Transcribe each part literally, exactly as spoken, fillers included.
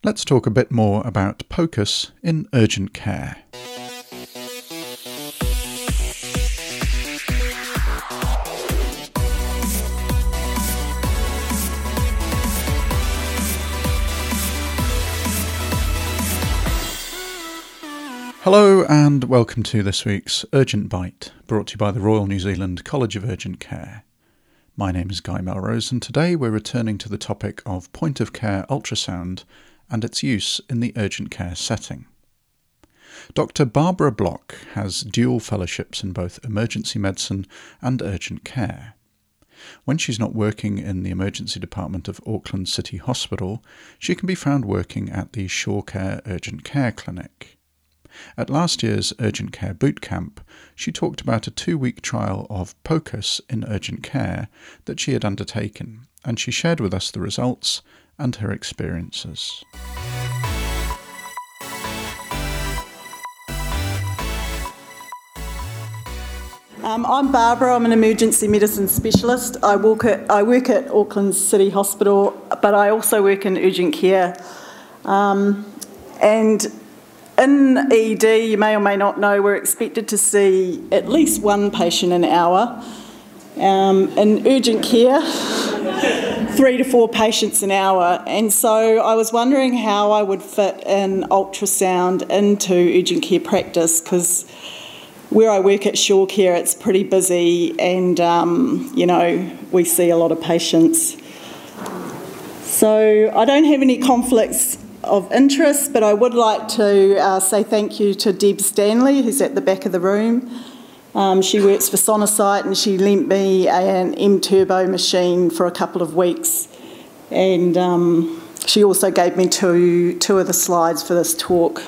Let's talk a bit more about POCUS in urgent care. Hello and welcome to this week's Urgent Bite, brought to you by the Royal New Zealand College of Urgent Care. My name is Guy Melrose and today we're returning to the topic of point-of-care ultrasound and its use in the urgent care setting. Doctor Barbara Block has dual fellowships in both emergency medicine and urgent care. When she's not working in the emergency department of Auckland City Hospital, she can be found working at the Shore Care Urgent Care Clinic. At last year's Urgent Care Boot Camp, she talked about a two-week trial of POCUS in urgent care that she had undertaken, and she shared with us the results and her experiences. Um, I'm Barbara, I'm an emergency medicine specialist. I work at, I work at Auckland City Hospital, but I also work in urgent care. Um, and in E D, you may or may not know, we're expected to see at least one patient an hour. Um, in urgent care, three to four patients an hour. And so I was wondering how I would fit in ultrasound into urgent care practice, because where I work at Shore Care, it's pretty busy and, um, you know, we see a lot of patients. So I don't have any conflicts of interest, but I would like to uh, say thank you to Deb Stanley, who's at the back of the room. Um, she works for Sonosite and she lent me an M-Turbo machine for a couple of weeks. And um, she also gave me two, two of the slides for this talk.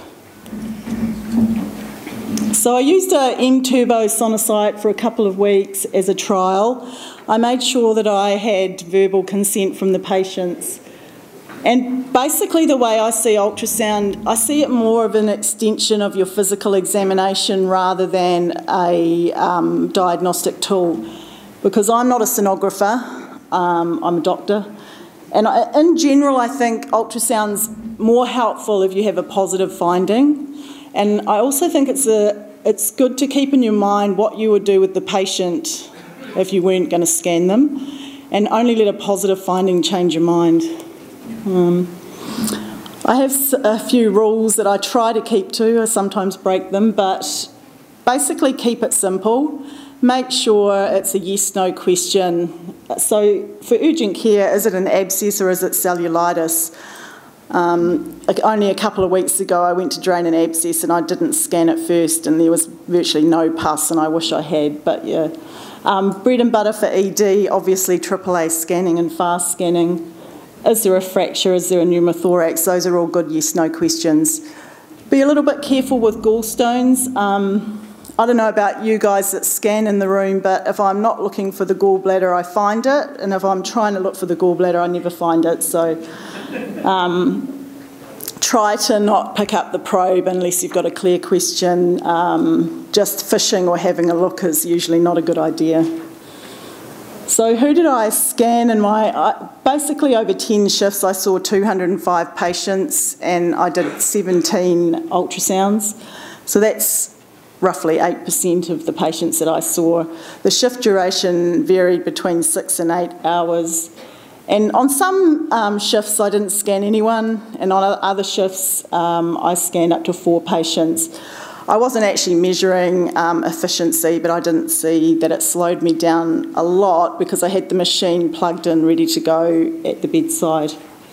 So I used a M-Turbo Sonosite for a couple of weeks as a trial. I made sure that I had verbal consent from the patients. And basically the way I see ultrasound, I see it more of an extension of your physical examination rather than a um, diagnostic tool. Because I'm not a sonographer, um, I'm a doctor. And I, in general, I think ultrasound's more helpful if you have a positive finding. And I also think it's a, it's good to keep in your mind what you would do with the patient if you weren't going to scan them, and only let a positive finding change your mind. Um, I have a few rules that I try to keep to. I sometimes break them, but basically keep it simple. Make sure it's a yes-no question. So for urgent care, is it an abscess or is it cellulitis? Um, only a couple of weeks ago I went to drain an abscess and I didn't scan it first and there was virtually no pus, and I wish I had, but yeah. Um, bread and butter for E D, obviously triple A scanning and fast scanning. Is there a fracture? Is there a pneumothorax? Those are all good yes-no questions. Be a little bit careful with gallstones. Um, I don't know about you guys that scan in the room, but if I'm not looking for the gallbladder, I find it. And if I'm trying to look for the gallbladder, I never find it. So um, try to not pick up the probe unless you've got a clear question. Um, just fishing or having a look is usually not a good idea. So who did I scan in my, uh, basically over ten shifts I saw two hundred five patients and I did seventeen ultrasounds. So that's roughly eight percent of the patients that I saw. The shift duration varied between six and eight hours. And on some um, shifts I didn't scan anyone, and on other shifts um, I scanned up to four patients. I wasn't actually measuring um, efficiency, but I didn't see that it slowed me down a lot because I had the machine plugged in, ready to go at the bedside.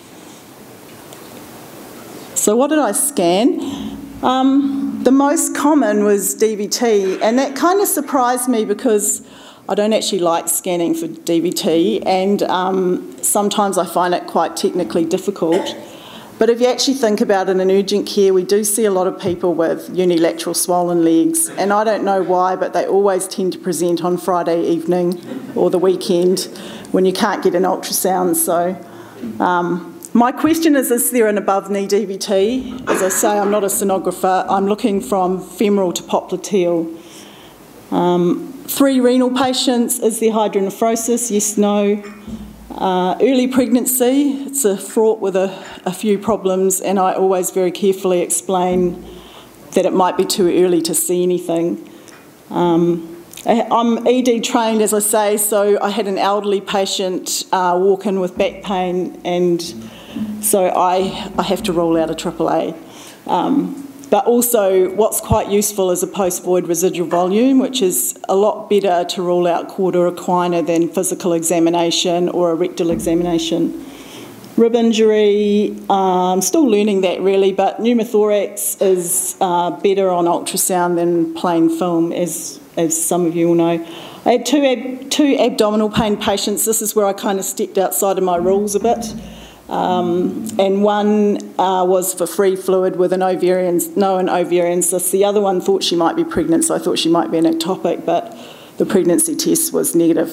So what did I scan? Um, the most common was D V T, and that kind of surprised me because I don't actually like scanning for D V T, and um, sometimes I find it quite technically difficult. But if you actually think about it, in urgent care, we do see a lot of people with unilateral swollen legs, and I don't know why, but they always tend to present on Friday evening or the weekend when you can't get an ultrasound. So um, my question is, is there an above-knee D V T? As I say, I'm not a sonographer. I'm looking from femoral to popliteal. Um, three renal patients, is there hydronephrosis? Yes, no. Uh, early pregnancy, it's a fraught with a, a few problems, and I always very carefully explain that it might be too early to see anything. Um, I'm E D trained, as I say, so I had an elderly patient uh, walk in with back pain, and so I, I have to rule out a triple A. Um, but also, what's quite useful is a post-void residual volume, which is a lot better to rule out cauda equina than physical examination or a rectal examination. Rib injury, um, still learning that really, but pneumothorax is uh, better on ultrasound than plain film, as as some of you will know. I had two, ab two abdominal pain patients. This is where I kind of stepped outside of my rules a bit. Um, and one uh, was for free fluid with an ovarian, known ovarian cyst. The other one thought she might be pregnant, so I thought she might be an ectopic, but the pregnancy test was negative.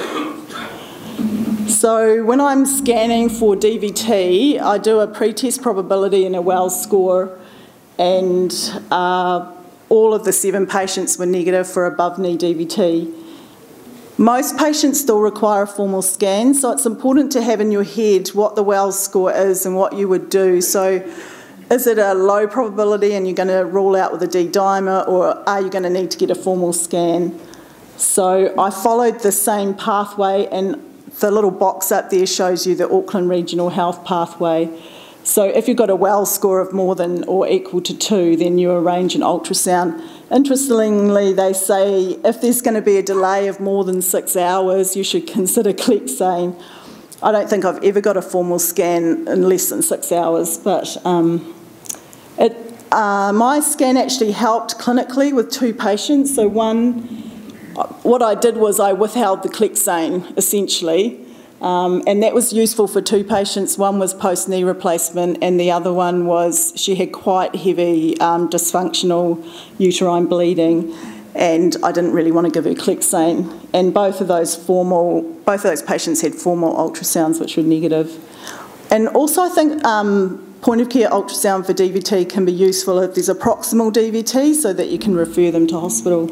So when I'm scanning for D V T, I do a pre-test probability and a Wells score, and uh, all of the seven patients were negative for above-knee D V T. Most patients still require a formal scan, so it's important to have in your head what the Wells score is and what you would do. So is it a low probability and you're going to rule out with a D-dimer, or are you going to need to get a formal scan? So I followed the same pathway, and the little box up there shows you the Auckland Regional Health pathway. So if you've got a Wells score of more than or equal to two, then you arrange an ultrasound. Interestingly, they say if there's going to be a delay of more than six hours, you should consider Clexane. I don't think I've ever got a formal scan in less than six hours, but um, it, uh, my scan actually helped clinically with two patients. So one, what I did was I withheld the Clexane, essentially, Um, and that was useful for two patients. One was post-knee replacement, and the other one was she had quite heavy um, dysfunctional uterine bleeding, and I didn't really want to give her Clexane. And both of those formal, both of those patients had formal ultrasounds, which were negative. And also, I think um, point-of-care ultrasound for D V T can be useful if there's a proximal D V T, so that you can refer them to hospital.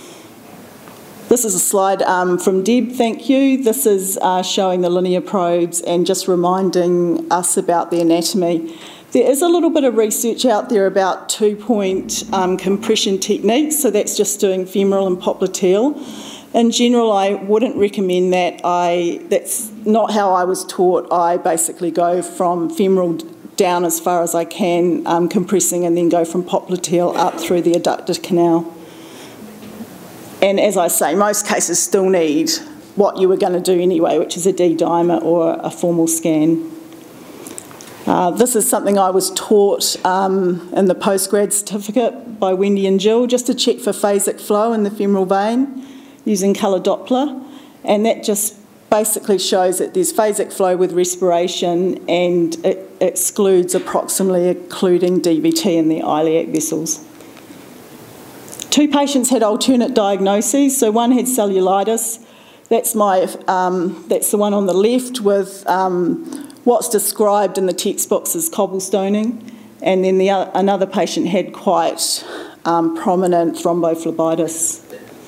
This is a slide um, from Deb, thank you. This is uh, showing the linear probes and just reminding us about the anatomy. There is a little bit of research out there about two-point um, compression techniques, so that's just doing femoral and popliteal. In general, I wouldn't recommend that. I, that's not how I was taught. I basically go from femoral down as far as I can, um, compressing, and then go from popliteal up through the adductor canal. And as I say, most cases still need what you were going to do anyway, which is a D-dimer or a formal scan. Uh, this is something I was taught um, in the postgrad certificate by Wendy and Jill, just to check for phasic flow in the femoral vein using colour Doppler. And that just basically shows that there's phasic flow with respiration, and it excludes approximately occluding D V T in the iliac vessels. Two patients had alternate diagnoses. So one had cellulitis. That's my um, that's the one on the left with um, what's described in the textbooks as cobblestoning, and then the other, another patient had quite um, prominent thrombophlebitis.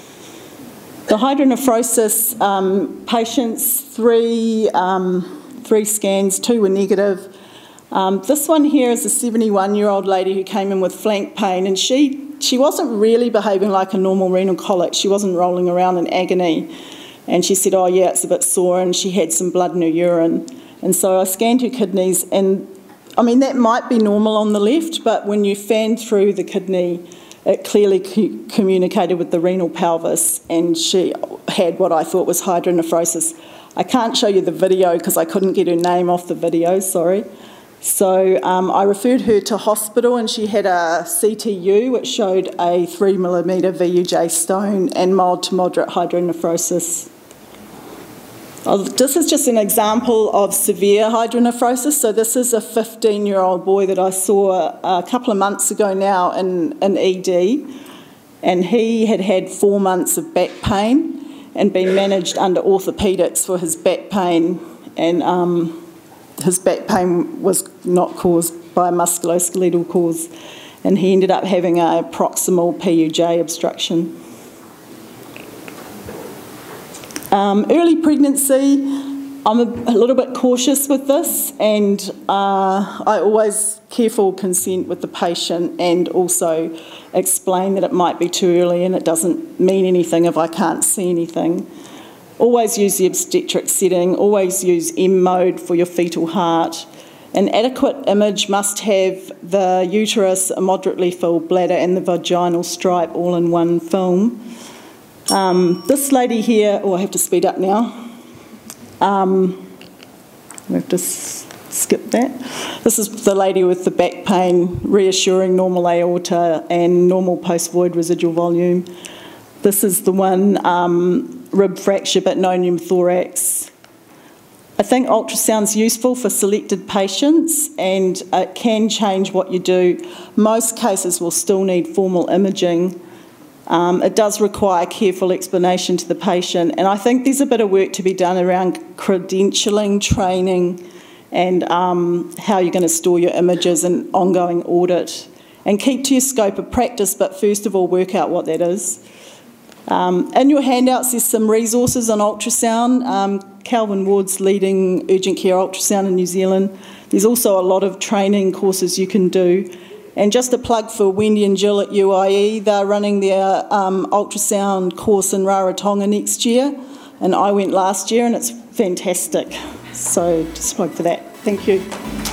The hydronephrosis um, patients, three um, three scans, two were negative. Um, this one here is a seventy-one-year-old lady who came in with flank pain, and she she wasn't really behaving like a normal renal colic. She wasn't rolling around in agony. And she said, oh, yeah, it's a bit sore, and she had some blood in her urine. And so I scanned her kidneys, and, I mean, that might be normal on the left, but when you fan through the kidney, it clearly co- communicated with the renal pelvis, and she had what I thought was hydronephrosis. I can't show you the video because I couldn't get her name off the video, sorry. So um, I referred her to hospital, and she had a C T U which showed a three millimetre V U J stone and mild to moderate hydronephrosis. Oh, this is just an example of severe hydronephrosis. So this is a fifteen-year-old boy that I saw a couple of months ago now in, in E D, and he had had four months of back pain and been managed under orthopaedics for his back pain, and um, his back pain was not caused by a musculoskeletal cause, and he ended up having a proximal P U J obstruction. Um, early pregnancy, I'm a, a little bit cautious with this, and uh, I always careful consent with the patient and also explain that it might be too early and it doesn't mean anything if I can't see anything. Always use the obstetric setting, always use M mode for your fetal heart. An adequate image must have the uterus, a moderately filled bladder and the vaginal stripe all in one film. Um, this lady here, oh I have to speed up now. Um, we have to s- skip that. This is the lady with the back pain, reassuring normal aorta and normal post-void residual volume. This is the one, um, rib fracture but no pneumothorax. I think ultrasound's useful for selected patients and it can change what you do. Most cases will still need formal imaging. Um, it does require careful explanation to the patient, and I think there's a bit of work to be done around credentialing, training, and um, how you're going to store your images and ongoing audit. And keep to your scope of practice, but first of all, work out what that is. Um, in your handouts, there's some resources on ultrasound. Um, Calvin Ward's leading urgent care ultrasound in New Zealand. There's also a lot of training courses you can do. And just a plug for Wendy and Jill at U I E, they're running their um, ultrasound course in Rarotonga next year, and I went last year and it's fantastic. So just plug for that. Thank you.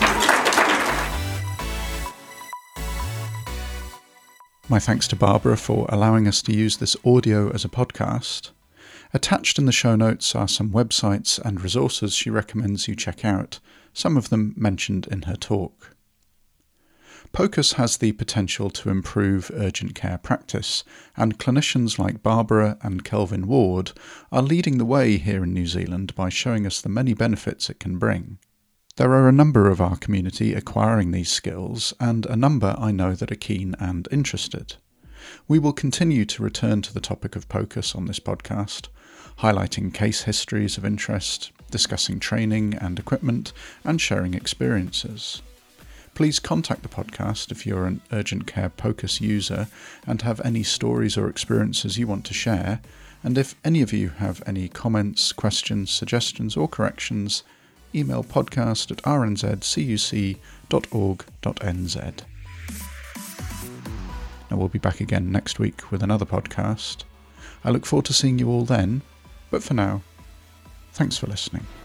My thanks to Barbara for allowing us to use this audio as a podcast. Attached in the show notes are some websites and resources she recommends you check out, some of them mentioned in her talk. POCUS has the potential to improve urgent care practice, and clinicians like Barbara and Kelvin Ward are leading the way here in New Zealand by showing us the many benefits it can bring. There are a number of our community acquiring these skills, and a number I know that are keen and interested. We will continue to return to the topic of POCUS on this podcast, highlighting case histories of interest, discussing training and equipment, and sharing experiences. Please contact the podcast if you're an urgent care POCUS user and have any stories or experiences you want to share, and if any of you have any comments, questions, suggestions or corrections, email podcast at r n z c u c dot org dot n z. Now we'll be back again next week with another podcast. I look forward to seeing you all then, but for now, thanks for listening.